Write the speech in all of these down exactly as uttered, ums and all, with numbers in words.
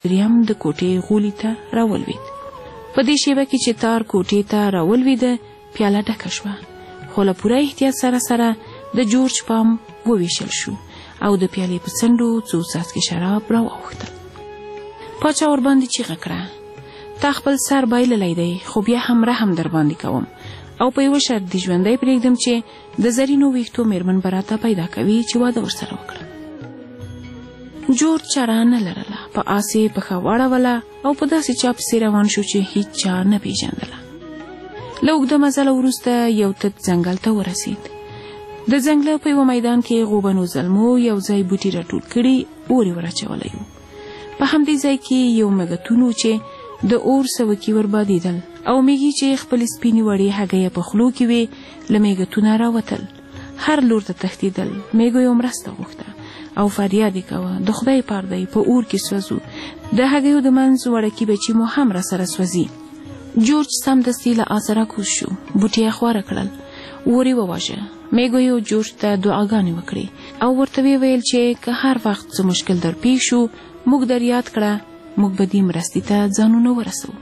دریم د کوټې غولي ته راولوید. په دې شیبه کې چې تار کوټې ته راولویده پیاله ډکه شوه، خو له پوره احتیاط سره سره د جورج پام وویشل شو او د پیالې په څنډو څو څاڅکي شراب راواوښتل. پاچا ورباندې چیغه کړه: تا خپل سر بایللی دی، خو بیا هم رحم در باندې کوم او په یوه شرط دې ژوندی پرېږدم چې د زرینو ویښتو میرمن به راته پیدا کوي چې واده ورسره وکړم. جورج چاره نه لرله، په آس یې پښه واړوله او په داسې چا پسې روان شو چې هیڅ چا نه پیژندله. له اوږده مزله وروسته یو تت ځنګل ته ورسید. د ځنګله په یوه میدان کې غوبنو زلمو یو ځای بوټي راټول کړي اور یې ور و. په همدې ځای کې یو مګتون و چې د اور سوکي وربادېدل او میږي چې خپل سپینې وړې هګۍ په خولو کې وې له میږتونه راوتل. هر لور ته تښتېدل. میږو یې مرسته غوښته او فریاد یې کوه: د خدای پار دی، په اور کې سوځو، د هګیو د منځ وړکي بچي مو هم را سره سوځي. جورج سمدستي له آسه راکوز شو، بوټي یې خواره کړل، اور یې وواژه. میږو یې جورج ته دعاګانې وکړې او ورته ویې ویل چې که هر وخت څه مشکل در پیښ شو موږ در یاد کړه، موږ به دې مرستې ته ځانونه ورسوو.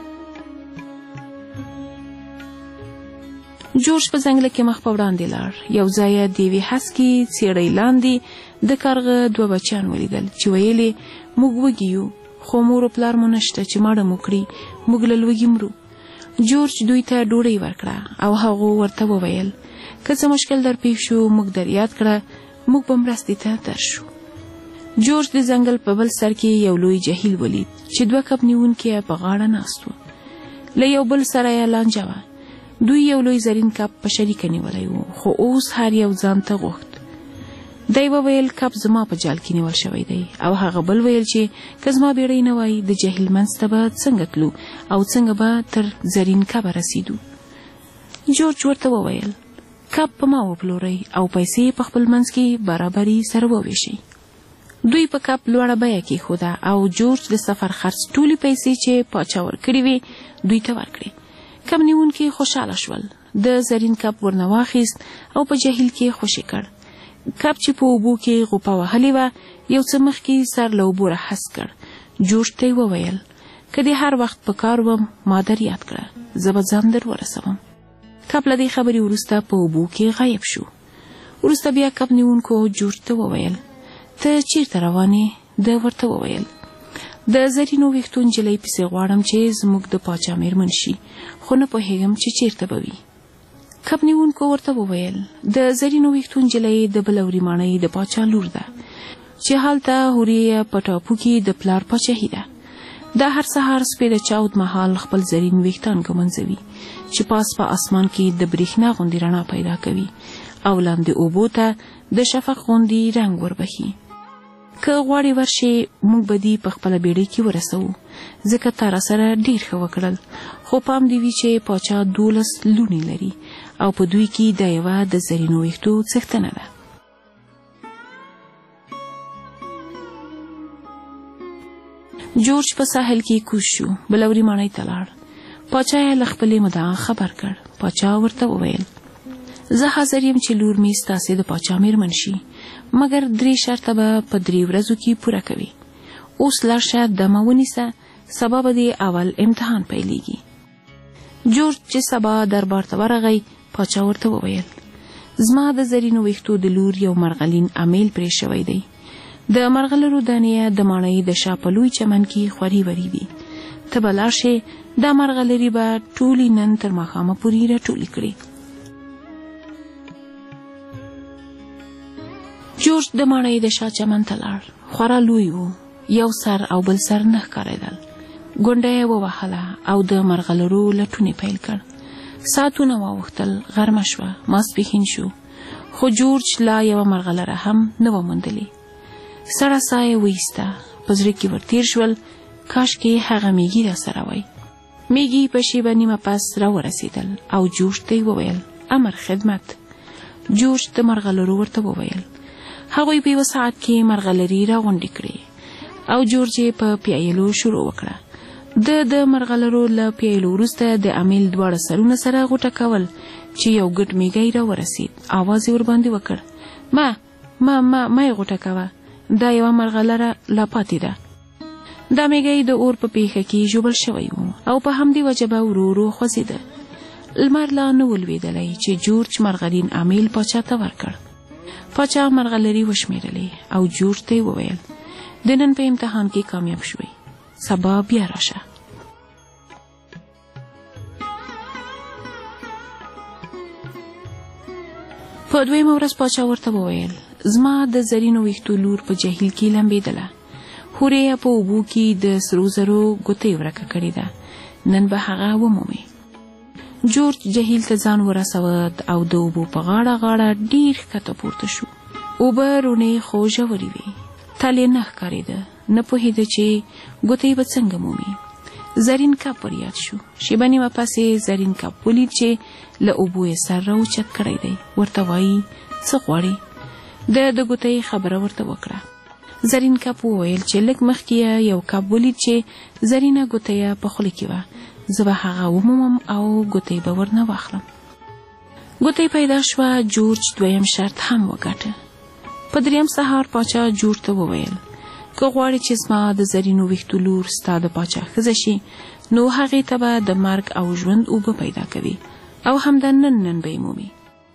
جورج په ځنګله کې مخ په وړاندې لاړ. یو ځای د یوې هسکې څېړۍ لاندې د کارغه دوه بچیان ولیدل چې ویل یې: موږ وږي یو، خو مور و پلار مو نشته چې ماړه مو کړي، موږ له لوږې مرو. جورج دوی ته ډوډۍ ورکړه او هغو ورته وویل: که څه مشکل در پیښ شو موږ در یاد کړه، موږ به مرستې ته درشو. جورج د ځنګل په بل سر کې یو لوی جهیل ولید چې دوه کب نیونکي په غاړه ناست و. له یو بل سره یې لانجه وه. دوی یو لوی زرین کب په شریکه نیولی و، خو اوس هر یو ځان ته غوښت. دی وویل: کب زما په جال کې نیول شوی دی، او هغه بل ویل چې که زما بیړۍ نه وای د جهیل منځ ته به څنګه تلو او څنګه به تر زرین کبه رسیدو. جورج ورته وویل: کب په ما وپلورئ او پیسې په خپل منځ کې برابري سره وویشئ. دوی په کب لوړه بیه کېښوده او جورج د سفر خرڅ ټولې پیسې چې پاچا ورکړې وې دوی ته ورکړې. کب نیونکي خوشحاله شول. د زرین کب ورنه واخیست او په جهیل کې خوشې کړ. کب چې په اوبو کې غوپه وهلې وه یو څه مخکې سر له اوبو راهس کړ. جورج ته یې وویل: که دې هر وخت په کار وم ما در یاد کړه، زه به ځان در ورسوم. کب له دې خبرې وروسته په اوبو کې غایب شو. وروسته بیا کب نیونکو جورج ته وویل: ته چیرته روان یې؟ ده ورته وویل: د زرینو ویښتو نجلۍ پسې غواړم چې زموږ د پاچا میرمن شي، خو نه پوهېږم چې چیرته به وي. کب نیونکو ورته وویل: د زرینو ویښتو نجلۍ د بلوري ماڼۍ د پاچا لور ده چې هلته هورې په ټاپو کې د پلار پاچاهي ده. دا هر سهار سپې د چاود مهال خپل زرین ویښتان ږمنځوي چې پاس په اسمان کې د برېښنا غوندې رڼا پیدا کوي او لاندې اوبو ته د شفق غوندې رنګ وربخي. که غواړې ورشې موږ به دې په خپله بیړۍ کې ورسوو، ځکه تا را سره ډېر ښه وکړل، خو پام دې وي چې پاچا دولس لوڼې لري او په دوی کې دا یوه د زرینو ویښتو څښتنه ده. جورج په ساحل کې کوز شو، بلوري ماڼۍ ته لاړ. پاچا یې له خپلې مدعا خبر کړ. پاچا ورته وویل: زه حاضر یم چې لور مې ستاسې د پاچا میرمن شي، مګر درې شرطه به په درې ورځو کې پوره کوي. اوس لاړ شه، دمه ونیسه، سبا به دې اول امتحان پیلیږي. جورج چې سبا دربار ته ورغی، پاچا ورته وویل: زما د زرینو ویښتو د لور یو مرغلین امیل پرې شوی دی. د مرغلرو دانې د ماڼۍ د شا په لوی چمن کې خوري وري دي. ته به لاړ شې، دا مرغلرې به ټولې نن تر ماښامه پورې راټولې کړې. جورج د ماڼۍ د شا چمن ته لاړ. خورا لوی و، یو سر او بل سر نه ښکارېدل. ګونډه یې ووهله او د مرغلرو لټون یې پیل کړ. ساعتونه واوښتل، غرمه شوه، ماسپښین شو، خو جورج لا یوه مرغلره هم نه وه موندلې. سړه ساه یې وایسته. په زړه کې ورتېر شول: کاشکې هغه میږي را سره وای. میږي په شیبه نیمه پس را ورسېدل او جورج ته یې وویل: امر خدمت. جورج د مرغلرو ورته وویل. هغوی په یوه ساعت کې مرغلرې را غونډې کړې او جورج یې په پیایلو شروع وکړه. د د مرغلرو له پیایلو وروسته د امیل دواړه سرونه سره غوټه کول چې یو ګډ میږی را ورسېد. آواز یې ورباندې وکړ: ما ما ما ما یې غوټه کوه، دا یوه مرغلره لا پاتې ده. دا میږی د اور په پیښه کې ژوبل شوی و او په همدې وجه به ورو ورو خوځېده. لمر لا نه ولوېدلی چې جورج مرغلین امیل پاچا ته ورکړ. پاچا مرغلرې وشمېرلې او جورج ته یې وویل د نن په امتحان کې کامیاب شوی، سبا بیا راشه. په دویمه ورځ پاچا ورته وویل زما د زرینو ویښتو لور په جهیل کې لمبېدله، هورې یې په اوبو کې د سرو زرو ګوتې ورکه کړې ده، نن به هغه ومومې. جورج جهیل ته ځان ورسود او د اوبو په غاړه غاړه ډیر ښکته پورته شو. اوبه رونې خو ژورې وې، تل یې نه ښکارېده، نه پوهېده چې ګوتې به څنګه مومي. زرین کب ور یاد شو. شیبه نیمه پسې زرین کب ولید چې له اوبو یې سر راوچت کړی دی. ورته وایي څه غواړې؟ د د ګوتې خبره ورته وکړه. زرین کب وویل چې لږ مخکې یو کب ولید چې زرینه ګوتې په خوله کې وه، زه به هغه ومومم او ګوتې به ورنه واخلم. ګوتې پیدا شوه. جورج دویم شرط هم وګټه. په دریم سهار پاچا جورج ته وویل که غواړې چې زما د زرینو ویښتو لور ستا د پاچا ښځه شي نو هغې ته به د مرګ او ژوند اوبه پیدا کوي او همدا نن نن به یې مومي.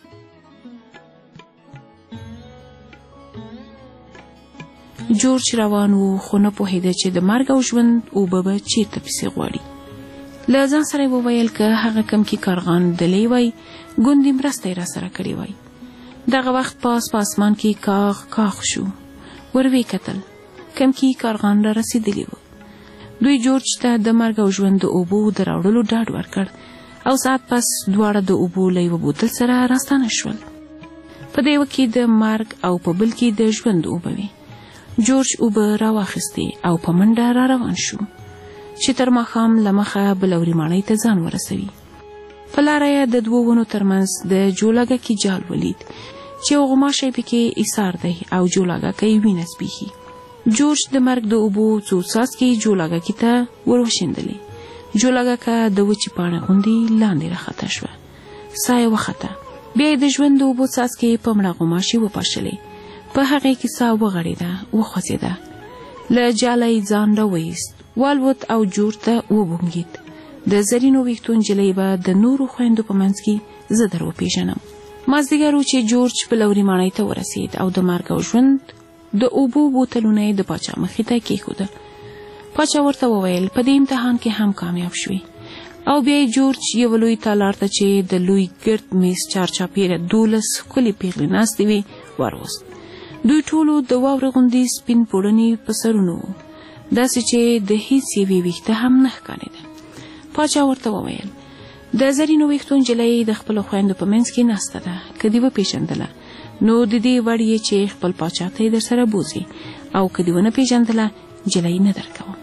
جورج روان و خو نه پوهېده چې د مرګ او ژوند اوبه به چېرته پسې غواړي. له ځان سره یې وویل که هغه کمکي کارغان دلی وای ګوندې مرسته یې راسره کړې وای. دغه وخت پاس په اسمان کې کاغ کاغ شو. ور ویې کتل، کمکي کارغان را رسېدلي وو. دوی جورج ته د مرګ او ژوند د اوبو د راوړلو ډاډ ورکړ او ساعت پس دواړه د اوبو له یوه بوتل سره راستانه شول. په د یوه کې د مرګ او په بل کې د ژوند اوبه وې. جورج اوبه راواخیستې او په منډه را روان شو چې تر ماښام له مخه بلوري ماڼۍ ته ځان ورسوي. په لاره یې د دوو ونو ترمنځ د جولاګکي جال ولید چې یو غوماشی پکې ایسار دی او جولاګکی وینه څښي. جورج د مرګ د اوبو څو څاڅکي جولاګکي ته وروشیندلې. جولاګکه د وچې پاڼې غوندې لاندې راښکته شوه. ساه یې وخته. بیا یې د ژوند د اوبو څاڅکي په مړه غوماشي وپاشلې. په هغې کې ساه وغړېده، وخوځېده. له جاله یې ځان راوایست، والوت او جورج ته وبونګېد. د زرینو ویښتو نجلۍ به د نورو خویندو په منځ کې زه در وپېژنم. مازدیګر و چې جورج بلوري ماڼۍ ته ورسېد او د مرګ او ژوند د اوبو بوتلونه یې د پاچا مخې ته کېښودل. پاچا ورته وویل په دې امتحان کې هم کامیاب شوې. او بیا یې جورج یوه لوی تالار ته چې د لوی ګرد میز چارچاپېره دولس ښکلې پېغلې ناستې وې وروست. دوی ټولو د واورې غوندې سپین پوړني په سرونو وو، داسې چې د هیڅ یوې ویښته هم نه ښکارېده. پاچا ورته وویل د زرینو ویښتو نجلۍ د خپلو خویندو په منځ کې ناسته ده، که دې وپېژندله نو د دې وړ یې چې خپل پاچا ته یې در سره بوځي، او که دې ونه پېژندله نجلۍ نه درکوم.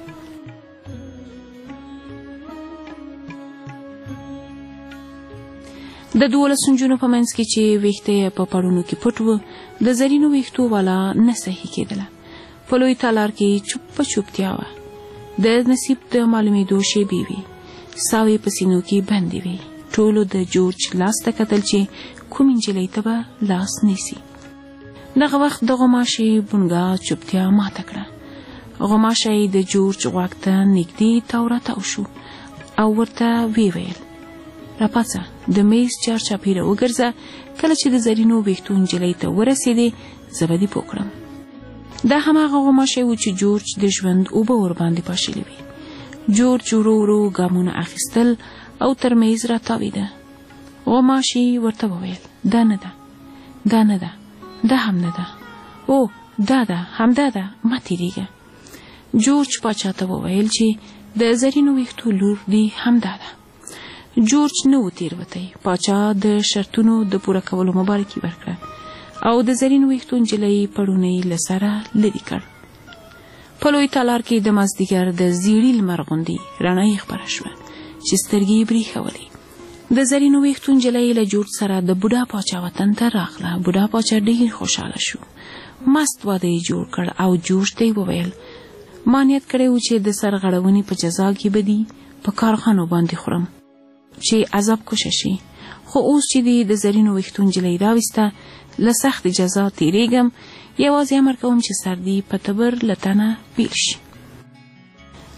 د دولسو نجونو په منځ کې چې ویښته یې په پړونو کې پټ و، د زرینو ویښتو والا نه صحیح کېدله. په لوی تالار کې چوپه چوپتیا وه. د نصیب د معلومېدو شېبې وې. ساوې په سینو کې بندې وې. ټولو د جورج لاس ته کتل چې کومې نجلۍ ته به لاس نیسي. دغه وخت د غوماشې بونګا چوپتیا ماته کړه. غوماشی د جورج غوږ ته نږدې تاو راتاو شو او ورته ویې ویل راپاڅه، د میز چارچاپېره وګرځه، کله چې د زرینو ویښتو نجلۍ ته ورسېدې زه به دې پوه کړم. دا هماغه غوماشی و چې جورج د ژوند اوبه ورباندې پاشلې وې. جورج ورو ورو ګامونه اخیستل او تر میز راتاوېده. غوماشي ورته وویل دا نه ده، دا نه ده، دا هم نه ده، او دا ده، همدا ده، مه تېرېږه. جورج پاچا ته وویل چې د زرینو ویښتو لور دې همدا ده. جورج نه و تېروتی. پاچا د شرطونو د پوره کولو مبارکي ورکړه او د زرینو ویښتو نجلۍ پړونی له سره لرې کړ. په لوی تالار کې د مازدیګر د زیړي لمر غوندې رڼا یې خپره شوه چې سترګې یې برېښولې. د زرینو ویښتو نجلۍ له جورج سره د بوډا پاچا وطن ته راغله. بوډا پاچا ډېر خوشحاله شو. مست واده یې جوړ کړ او جورج ته یې وویل ما نیت کړی و چې د سرغړونې په جزا کې به دې په کارخانو باندې خورم چې عذاب کشه شي، خو اوس چې دې د زرینو ویښتو نجلۍ راویسته له سخت جزا تېرېږم، یوازې امر کوم چې سر دې په تبر له تنه بیل شي.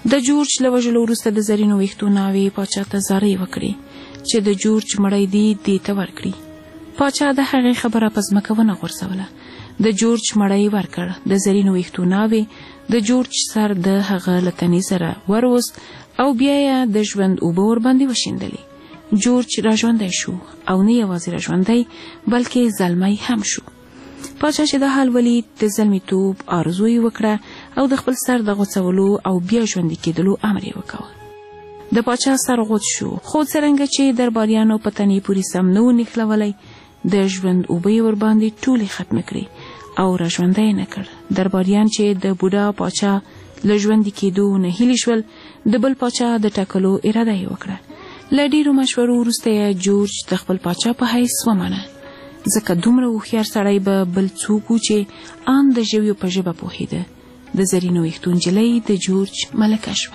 د جورج له وژلو وروسته د زرینو ویښتو ناوې پاچا ته زارۍ وکړې چې د جورج مړی دې دې ته ورکړي. پاچا د هغې خبره په ځمکه ونه غورځوله. د جورج مړی ورکړ. د زرینو ویښتو ناوې د جورج سر د هغه له تنې سره وروست او بیا یې د ژوند اوبه ورباندې وشیندلې. جورج راژوندی شو او نه یوازې راژوندی بلکې زلمی هم شو. پاچا چې دا حال ولید د زلمیتوب آرزو یې وکړه او د خپل سر د غوڅولو او بیا ژوندي کېدلو امر یې وکړ. د پاچا سر غوڅ شو، خو څرنګه چې درباریانو په تنې پورې سم نه و نښلولی، د ژوند اوبه یې ورباندې ټولې ختمې کړې او راژوندی یې نه کړ. درباریان چې د بوډا پاچا له ژوندي کېدو نه هیلې شول، د بل پاچا د ټاکلو اراده یې وکړه. له ډېرو مشورو وروسته یې جورج د خپل پاچا په حیث ومنه، ځکه دومره هوښیار سړی به بل څوک و چې ان د ژویو په ژبه پوهېده. د زرینو ویښتو نجلۍ د جورج ملکه شوه.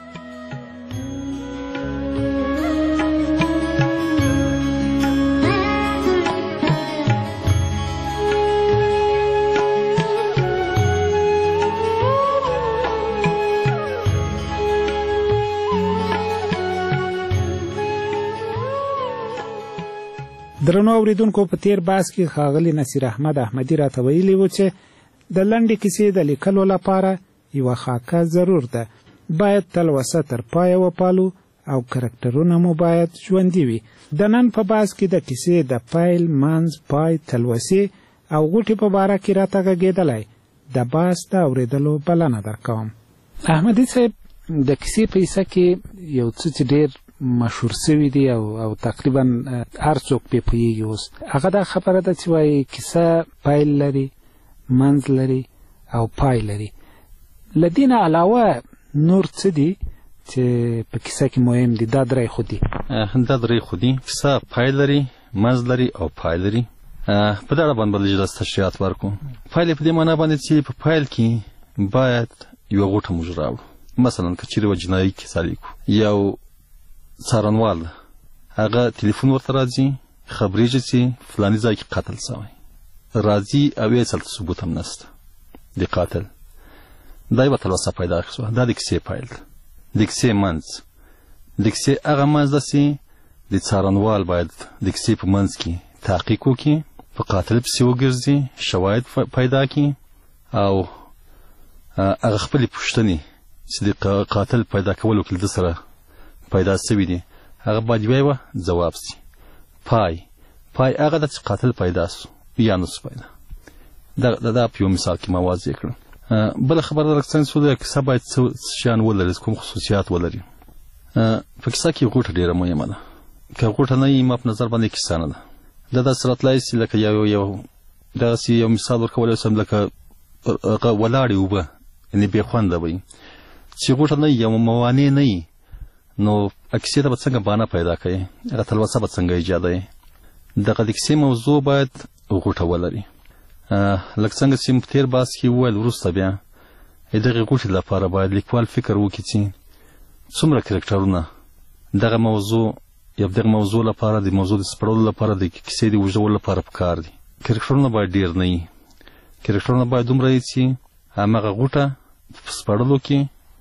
درنو اوریدونکو، په تیر بحث کې ښاغلي نصیر احمد احمدي راته ویلي و چې د لنډې کیسې د لیکلو لپاره یوه خاکه ضرور ده. باید تلوسه تر پایه وپالو او کرکټرونه مو باید ژوندي وي. د نن په بحث کې د کیسې د پیل، منځ، پای، تلوسې او غوټې په باره کې راته غږېدلی. د بحث د اورېدلو بلنه درکوم. احمدي صاحب، د کیسې په حصه کې یو څه چې ډېر مشهور سوي دي او او تقریبا هر څوک پې پوهېږي اوس، هغه دا خبره ده چې وایي کیسه پیل لري، منځ لري او پای لري. له دې نه علاوه نور څه دي چې په کیسه کې مهم دي؟ دا درې خو دي. دا درې خو دي. کیسه پیل لري، منځ لري او پای لري. په دغه باندې به لږ تشریحات ورکړو. پیل په دې معنا باندې چې په پیل کې باید یوه غوټه موږ راوړو. مثلا که چېرې یوه جنایي کیسه لیکو، یو څارنوال هغه تلیفون ورته راځي، خبرېږي چې فلاني ځای کې قتل شوی، راځي او هېڅ هلته ثبوت هم نشته د قاتل. دا یوه تلوسه پیدا شوه. دا د کیسې پیل ده. د کیسې منځ، د کیسې هغه منځ ده چې د څارنوال باید د کیسې په منځ کې تحقیق وکړي، په قاتل پسې وګرځي، شواهد پیدا کړي او هغه خپلې پوښتنې چې د قاتل پیدا کولو کې ده سره پیدا شوي دي هغه باید یوه ځواب شي. پای پای هغه ده چې قاتل پیدا شو یا نه شو پیدا. دا دا په یو مثال کې ما واضح کړم. بله خبره ده لکه څنګه چې کیسه باید څه شیان ولري، کوم خصوصیات ولري. په کیسه کې غوټه ډېره مهمه ده. که غوټه نه وي، ما په نظر باندې کیسه نه ده. دا داسې راتلی شي لکه یو یو دغسې یو مثال ورکولی شم، لکه ولاړې اوبه، یعنې بې خونده به وي. چې غوټه نه وي یا موانع نه وي، نو کیسې ته به څنګه بانه پیدا کوي، هغه تلوسه به څنګه ایجادوي. دغه د کیسې موضوع باید غوټه ولري. لکه څنګه چې په تېر بحث کې وویل، وروسته بیا دغې غوټې لپاره باید لیکوال فکر وکړي چې څومره کرکټرونه دغه موضوع یا دغه موضوع لپاره، د موضوع د سپړلو لپاره، د کیسې د اوږدولو لپاره پکار دي. کرکټرونه باید ډېر نه وي. کرکټرونه باید دومره وي چې همغه غوټه په سپړلو کې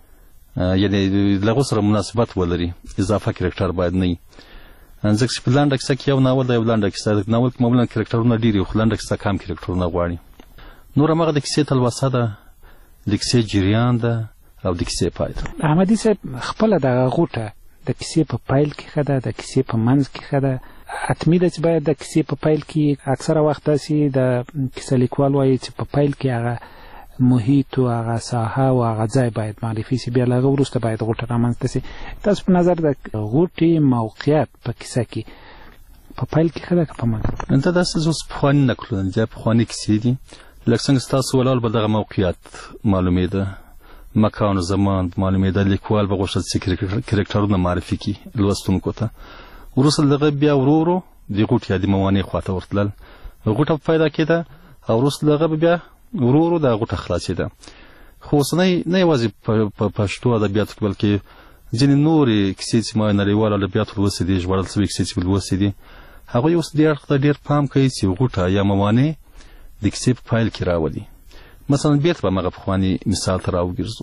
یعنې له هغو سره مناسبت ولري. اضافه کرکټر باید نه وي. ځکه چې په لنډه کیسه کې یو ناول ده، یو لنډه کیسه ده. ناول کې معمولا کرکټرونه ډېر وي، خو لنډه کیسه کم کرکټرونه غواړي. نور همغه د کیسې تلوسه ده، د کیسې جریان ده او د کیسې پای ده. احمدي صاحب، خپله دغه غوټه د کیسې په پیل کې ښه ده، د کیسې په منځ کې ښه ده. حتمي ده چې باید د کیسې په پیل کې، اکثره وخت داسې د کیسه لیکوال وایي چې په پیل کې هغه محیط و هغه ساحه و هغه ځای باید معرفي شي، بیا له هغه وروسته باید غوټه رامنځته شي. تاسو په نظر د غوټې موقعیت په کیسه کې په پیل کې ښه ده که په منځ؟ دا داسې اوس پخواني نکلونه دي، پخواني کیسې دي. لکه څنګه ستاسو ولاړ به دغه موقعیت معلومېده، مکان و زمان معلومېده، لیکوال به غوښتل چې کرکټرونه معرفي کړي لوستونکو ته. وروسته له هغه بیا ورو ورو د غوټې یا د موانع خواته ورتلل، غوټه پیدا کېده او وروسته له هغه بیا ورو ورو دا غوټه خلاصېده. خو اوسنی نه یوازې په پښتو ادبیاتو کې بلکې ځینې نورې کیسې چې ما نړیوال ادبیاتو لوستې دي، ژباړل شوي کیسې چې لوستې دي، هغوی اوس دې اړخ ته ډېر پام کوي چې غوټه یا موانع د کیسې په پیل کې راولي. مثلا بیرته به همغه پخواني مثال ته راوګرځو.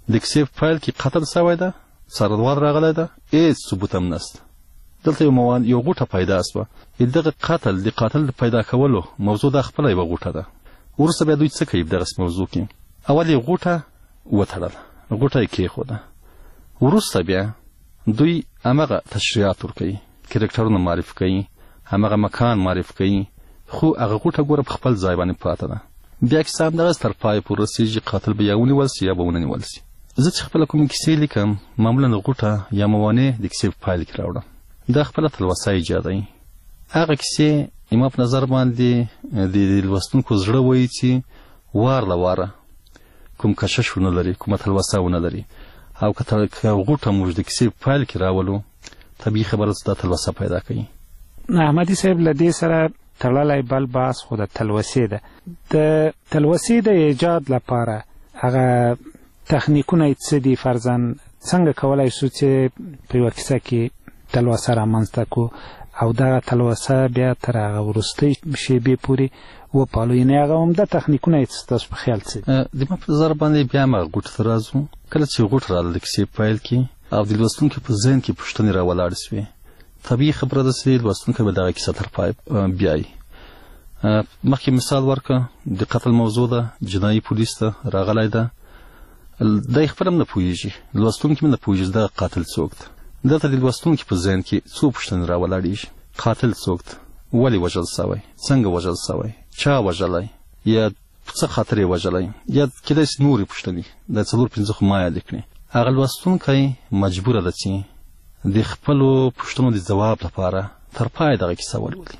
د کیسې په پیل کې قتل شوی ده، څارنوال راغلی ده، هېڅ ثبوت هم نشته. دلته یو موان یو غوټه پیدا شوه. دغه قتل د قاتل د پیدا کولو موضوع دا خپله یوه غوټه ده. وروسته بیا دوی څه کوي په دغسې موضوع کې؟ اول یې غوټه وتړله، غوټه یې کېښوده. وروسته بیا دوی همغه تشریحات ورکوي، کرکټرونه معرفي کوي، همغه مکان معرفي کوي، خو هغه غوټه ګوره په خپل ځای باندې پاته ده. بیا کیسه همدغسې تر پایه پورې رسېږي، قاتل به یا ونیول سي یا به ونه نیول سي. زه چې خپله کومې کیسې لیکم معمولا غوټه یا موانع د کیسې په پایل کې راوړم. دا خپله تلوسه ایجادوي. هغه کیسې زما په نظر باندې د لوستونکو زړه وایي چې وار له واره کوم کشش ونه لري، کومه تلوسه ونه لري، او که غوټه موږ د کیسې په پیل کې راولو، طبیعي خبره دا تلوسه پیدا کوي. احمدي صاحب له دې سره تړلی بل بحث خو د تلوسې ده. د تلوسې د ایجاد لپاره هغه تخنیکونه یې څه دي؟ فرضاً څنګه کولی شو چې په یوه کیسه کې تلوسه رامنځته کړو او دغه تلوسه بیا تر هغه وروستۍ شیبې پورې وپالو؟ یعنې هغه عمده تخنیکونه یې ستاسو په خیال څه دي؟ زما په نظر باندې بیا همغه غوټو ته راځو. کله چې غوټ راغله د کیسې په پیل کې او د لوستونکي په ذهن کې پوښتنې راولاړې سوې، طبیعي خبره ده چې لوستونکی به دغه کیسه تر پای بیایي. مخکې مثال ورکړه، د قتل موضوع ده، جنایي پولیس ته راغلی ده، دی خپل هم نه پوهېږي، لوستونکي هم نه پوهېږي دغه قاتل څوک ده. دلته د لوستونکي په ذهن کې څو پوښتنې راولاړېږي. قاتل څوک ده؟ ولې وژل سوی؟ څنګه وژل سوی؟ چا وژلی؟ یا څه خاطر یې وژلی؟ یا کیدای شي نورې پوښتنې، دا څلور پنځه خو ما یاد کړې. هغه لوستونکی مجبوره ده چې د خپلو پوښتنو د ځواب لپاره تر پایه دغه کیسه ولولي.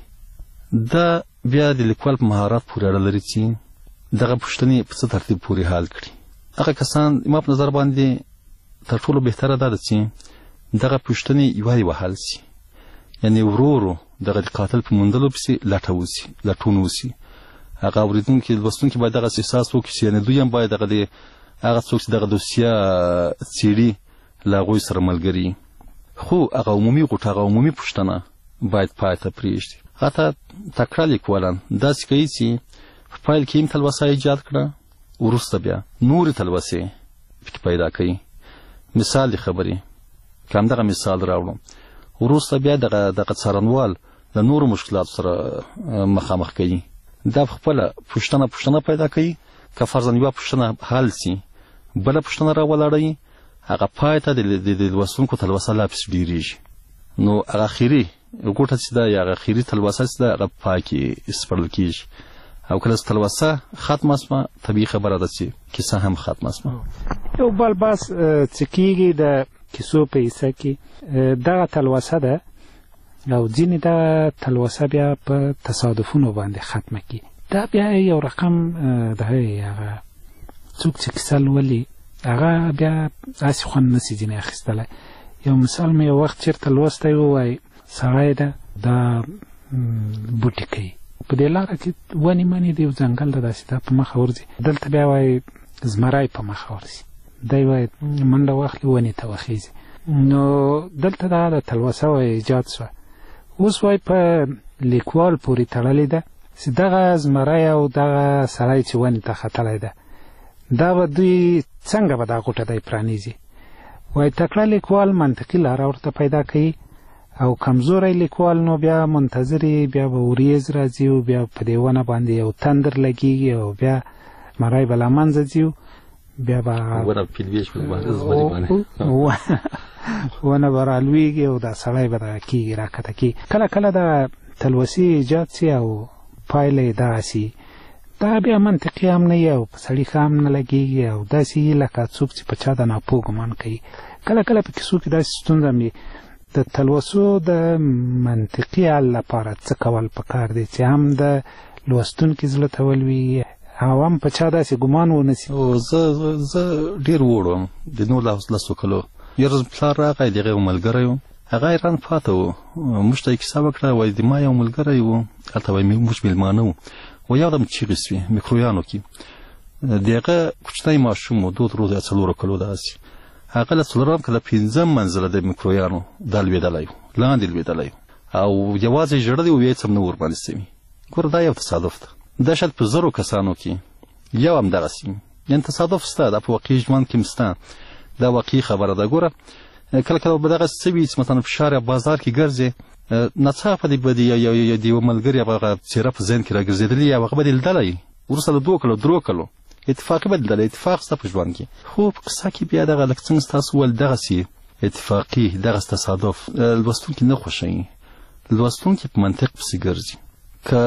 دا بیا د لیکوال په مهارت پورې اړه لري چې دغه پوښتنې په څه ترتیب پورې حل کړي. هغه کسان زما په نظر باندې تر ټولو بهتره دا ده چې دغه پوښتنې یوه یوه حل سي، یعنې ورو ورو دغه د قاتل په موندلو پسې لټه وسي، لټون وسي. هغه اورېدونکي لوستونکي باید دغسې احساس وکړي چې یعنې دوی هم باید دغه د هغه څوک چې دغه دوسیه څېړي له هغوی سره ملګري، خو هغه عمومي غوټه، هغه عمومي پوښتنه باید پای ته پرېږدي. حتی تکړه لیکوالان داسې کوي چې په پیل کې هم تلوسه ایجاد کړه، وروسته بیا نورې تلوسې پکې پیدا کوي. مثال د خبرې که همدغه مثال راوړم، وروسته بیا دغه دغه څارنوال د نورو مشکلاتو سره مخامخ کوي. دا په خپله پوښتنه پوښتنه پیدا کوي. که فرضاً یوه پوښتنه حل سي، بله پوښتنه راولاړوي، هغه پای ته د لوستونکو تلوسه لا پسې ډېرېږي. نو هغه اخري غوټه چې ده یا هغه اخري تلوسه چې ده هغه په پای کې سپړل کېږي. او کله چې تلوسه ختمه سوه، طبیعي خبره ده چې کیسه هم ختمه سوه. یو بل بحث چې کېږي د کیسو په حصه کې دغه تلوسه ده، او ځینې دغه تلوسه بیا په تصادفونو باندې ختمه کړي. دا بیا یو رقم دغه هغه څوک چې کیسه لولي هغه بیا داسې خوند نسي ځینې اخیستلی. یو مثال مې یو وخت چېرته لوستی و، وایي سړی ده دا بوټي کوي، په دې لاره کې ونې منې د یو ځنګل ده، داسې دا په مخه ورځي، دلته بیا وایي زمری په مخه ورځي، دی وایي منډه واخلي ونې ته وخیږي. نو دلته دا د تلوسه وایي ایجاد سوه. اوس وایي په لیکوال پورې تړلې ده چې دغه زمری او دغه سړی چې ونې ته ختلی ده، دا به دوی څنګه به دا غوټه دی پرانیزي. وایي تکړه لیکوال منطقي لاره ورته پیدا کوي، او کمزوری لیکوال نو بیا منتظري، بیا به وریځ راځي او بیا په دې ونه باندې یو تندر لګېږي او بیا زمری به له منځه ځي، بیا به ونه به رالویږي او دا سړی به دغه کېږي، راکښته کېږي. کله کله د تلوسې ایجاد سي او پایله یې دغسې دا بیا منطقي هم نه وي او په سړي ښه هم نه لګېږي، او داسې وي لکه څوک چې په چا د ناپوه ګمان کوي. کله کله په کیسو کې داسې ستونزه هم وي. د تلوسو د منطقي حل لپاره څه کول پکار دی چې هم د لوستونکي زړه ته ولوي او هم په چا داسې ګمان ونه سي؟ زه زه ډېر وړ وم، د نولسو لسو کلو. یو ورځ پلار راغی، د هغه یو ملګری و، هغه حیران پاته و. موږ ته یې کیسه وکړه، وایي د ما یو ملګری و، هلته وایي موږ مېلمانه وو، و یو دم چیغې سوې میکرویانو کې. د هغه کوچنی ماشوم و، دوه درو یا څلورو کلو داسې. هغه له څلورم که د پنځم منزله د میکرویانو دا لوېدلی و، لاندې لوېدلی و، او یوازې ژړلی و، هېڅ هم نه ورباندې سوي. ګوره دا یو تصادف ده. دا شاید په زرو کسانو کې یو هم دغسې یعنې تصادف شته، دا په واقعي ژوند کې هم شته، دا واقعي خبره ده. ګوره کله کله به دغسې څه وي چې مثلا په ښار یا بازار کې ګرځې، ناڅاپه دې به د یو ملګري هغه څېره په ذهن کې راګرځېدلې او هغه به دې لیدلی وروسته له دوه کلو درو کلو اتفاقي به لیدلی، اتفاق شته په ژوند کې. خو په قصه کې بیا دغه لکه څنګه ستاسو وویل دغسې اتفاقي دغسې تصادف لوستونکي نه خوښوي. لوستونکي په منطق پسې ګرځي. که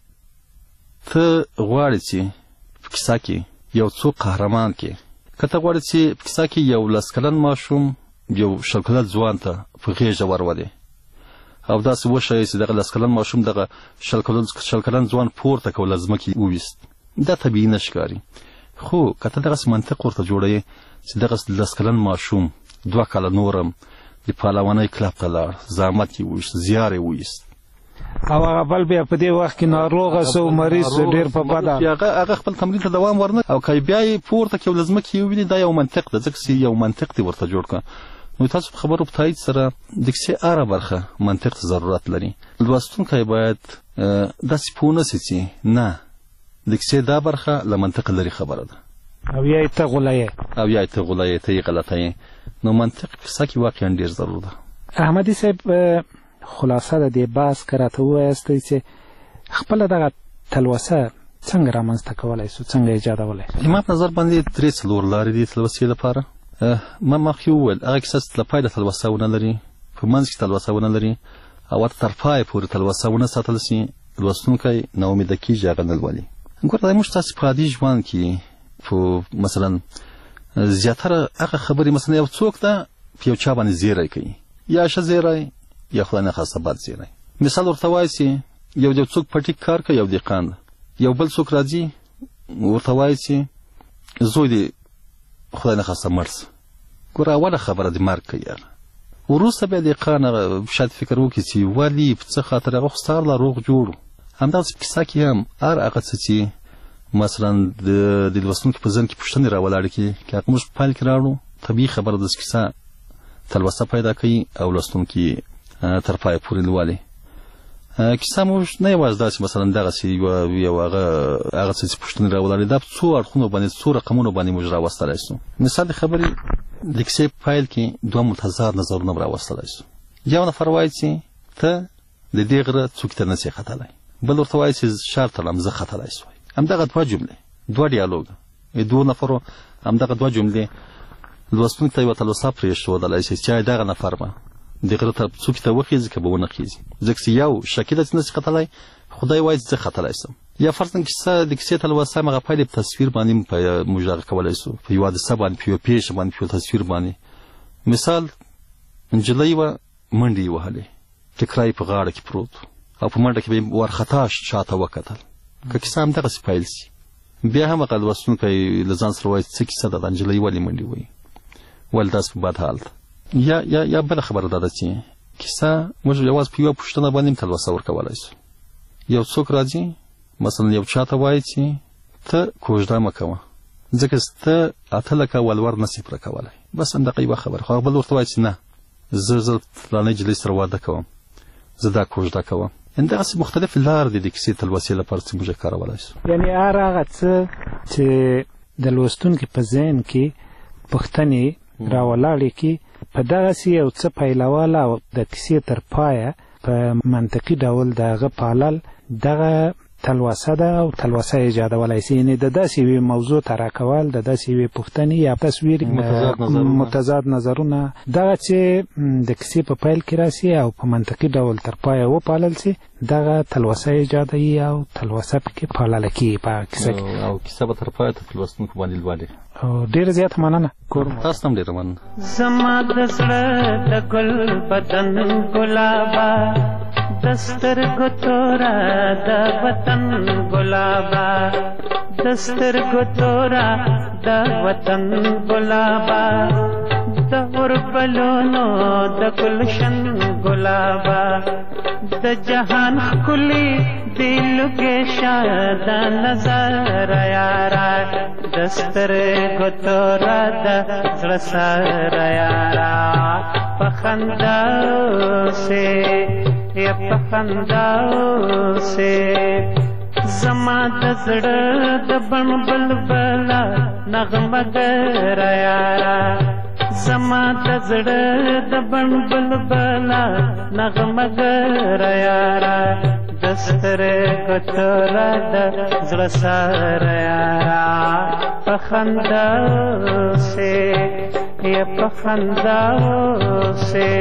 ته غواړې چې په کیسه کې یو څوک قهرمان کې، که ته غواړې چې په کیسه کې یو لس کلن ماشوم یو شل کلن ځوان ته په غېږه ورولې او داسې وښیې چې دغه لس کلن ماشوم دغه شل کلن ځوان پورته کړ له ځمکې وویست، دا طبیعي نه ښکاري. خو که ته دغسې منطق ورته جوړوې چې دغسې لس کلن ماشوم دوه کاله نور هم د پهلوانۍ کلب ته لاړ، زحمت یې وویست، زیار یې وویست، او هغه بل بیا په دې وخت کې ناروغه سو، مریض سو، ډېر په بده هغه خپل تمرین ته دوام ورنه او که بیا یې پورته کړ له ځمکې یې وویني، دا یو منطق ده، ځکه چې یو منطق دې ورته جوړ کړه. نو تاسو په خبرو په تایید سره د کیسې هره برخه منطق ته ضرورت لري. لوستونکی باید داسې پوه نه سي چې نه د کیسې دا برخه له منطق لرې خبره ده او یا یې ته غوله یې او یا یې ته غوله یې ته یې غلطه یې. نو منطق په کیسه کې واقعا ډېر ضرور ده. احمدي صاحب خلاصه د دې بحث که راته ووایاستئ چې خپله دغه تلوسه څنګه رامنځته کولی سو، څنګه ایجادولی سو؟ زما په نظر باندې درې څلور لارې دي تلوسې لپاره. ما مخکې وویل هغه کیسه چې له پای د تلوسه ونه لري، په منځ کې تلوسه ونه لري او ورته تر پایه پورې تلوسه ونه ساتل سي، لوستونکی ناامیده کېږي، هغه نه لولي. ګوره دا موږ تاسې په عادي ژوند کې په مثلا زیاتره هغه خبرې مثلا یو څوک ده په یو چا باندې زیری کوي، یا ښه زیری یا خدای نخواسته بد زیری. مثال ورته وایي چې یو یو څوک پټیک کار کوي، یو دهقان ده، یو بل څوک راځي ورته وایي چې زوی دې خدای نخواسته مړ شه. ګوره اوله خبره د مرګ کوي هغه، وروسته بیا دهقان شاید فکر وکړي چې ولې په څه خاطر هغه خو ستا لا روغ جوړ و. همدغسې په کیسه کې هم هر هغه څه چې مثلا د لوستونکي په ذهن کې پوښتنې راولاړې کړي، که هغه موږ په پیل کې راوړو طبیعي خبره ده چې کیسه تلوسه پیدا کوي او لوستونکي تر پایه پورې لولي. کیسه موږ نه یوازې داسې مثلا دغسې یو هغه هغه څه چې پوښتنې راولاړې، دا په څو اړخونو باندې څو رقمونو باندې موږ راوستلی سو. مثال د خبرې د کیسې په پیل کې دوه متضاد نظرونه راوستلی سو. یو نفر وایي چې ته د دې غره څوکې ته نسې ختلی، بل ورته وایي چې شار تړم زه ختلی سوی. همدغه دوه جملې، دوه ډیالوګ، دوه نفرو همدغه دوه جملې لوستونکي ته یوه تلوسه پرېښودلی شي چې آیا دغه نفر به د غره ته څوکې ته وخېږي که به ونه خېږي، ځکه چې یو شکي ده چې نسي ختلی، خدای وایي چې زه ختلی شم. یا فرض کړه کیسه د کیسې تلوسه همغه پایلې په تصویر باندې موږ هغه کولی سو، په یوه حادثه باندې، په یوه پېښه باندې، په یوه تصویر باندې. مثال نجلۍ وه، منډې یې وهلې، ټکری په غاړه کې پروت او په منډه کې به یې وارخطا شاته وکتل. که کیسه همدغسې پیل سي بیا هم هغه لوستونکی له ځان سره وایي څه کیسه ده دا نجلۍ ولې منډې وهي، ولې داسې په بد حال ده. یا یا یا بله خبره دا ده چې کیسه موږ یوازې په یوه پوښتنه باندې هم تلوسه ورکولی سو. یو څوک راځي مثلا یو چا ته وایي چې ته کوژده مه کوه ځکه چې ته اته لکه ولور نسې پوره کولی، بس همدغه یوه خبره. خو هغه بل ورته وایي چې نه زه زه فلانۍ نجلۍ سره واده کوم، زه دا کوژده کوم. همدغسې مختلف لارې دي د کیسې تلوسې لپاره چې موږ یې کارولی سو. یعنې هر هغه څه چې د لوستونکي په ذهن کې پوښتنې راولاړې کړي، په دغسې یو څه پیلول او د کیسې تر پایه په منطقي ډول د هغه پالل، دغه تلوسه ده او تلوسه ایجادولی سي. یعنې د داسې یوې موضوع طرح کول، د داسې یوې پوښتنې یا تصویر متضاد نظرونه، دغه چې د کیسې په پیل کې راسي او په منطقي ډول تر پایه وپالل سي، دغه تلوسه ایجادوي او تلوسه پکې پالله کېږي په کیسه کې او کیسه به تر پایه تر لوستونکو باندې لولي. ډېره زیاته مننه. تاسو هم ډېره مننه. زما د زړه د ګل بدن ګلابه، د سترګو توره د وطن ګلابه، د سترګو توره د وطن ګلابه، د اوربلونو د ګلشن ګلابه، د جهان ښکلي دلکې شاد نظر یارا، د سترګو توره د زړه سره یارا، په خنداو سې یا په خنداو سې زما د زړه د بڼ بلبله نغمه ګر یارا زما د زړه د بڼ بلبله نغمه ګر یارا د سترګو توره د زړه سره یارا په خندا اوسې یا په خندا اوسې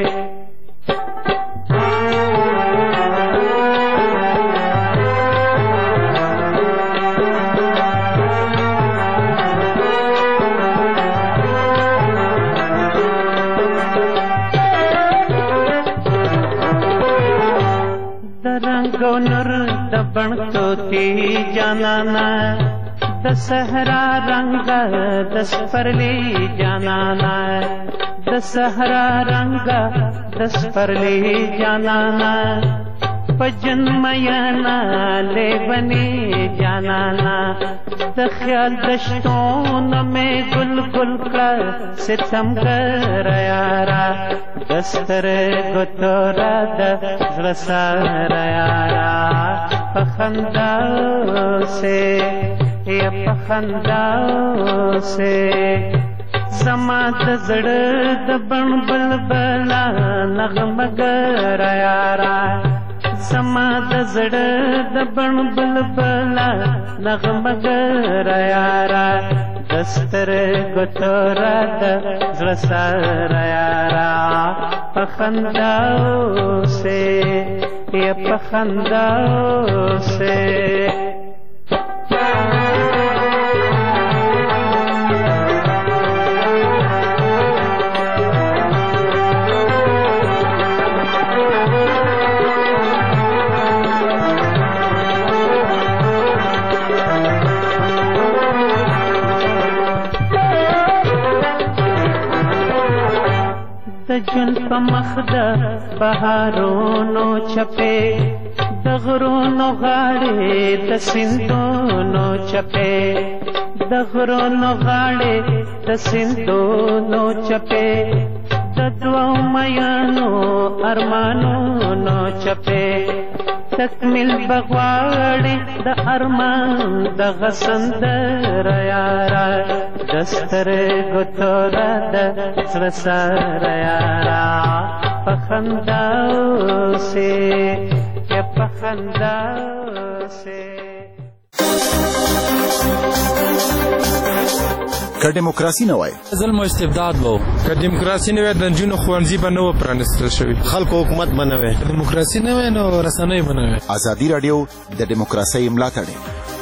رنگو نور د بڼ توتی جانانا د صحرا رنگ د سپرلی جانانا د صحرا رنگ د سپرلی جانانا پجن میانا لیونی جانانا د خیال دشتون میں گل گل کا ستم گر یارا دستر گتورا د زړه سره یارا په خندا اوسې یا په خندا اوسې زما د زړه د بڼ بلبله نغمه ګر یارا زما د زړه د بڼ بلبله نغمه ګر یارا د سترګو توره د زړه سره یارا په خندا اوسې یا په خندا اوسې د ژوند په مخ د بهارونو چپې د غرونو غاړې د سیندونو چپې د غرونو غاړې د سیندونو چپې د دوو میانو ارمانونو چپې تکمیل بغواړي د ارمان دغه سندره یارا د سترګو توره د زړه سره یارا په خندا اوسې یا په خندا اوسې که دیموکراسي نه وای ظلم او استبداد وو که دیموکراسي نه وای د نجونو ښوونځي به نه و پرانیستل شوي خلکو حکومت به نه وای دیموکراسي نه وای نو رسنۍ به نه وای ازادي راډیو د دیموکراسۍ ملاتړ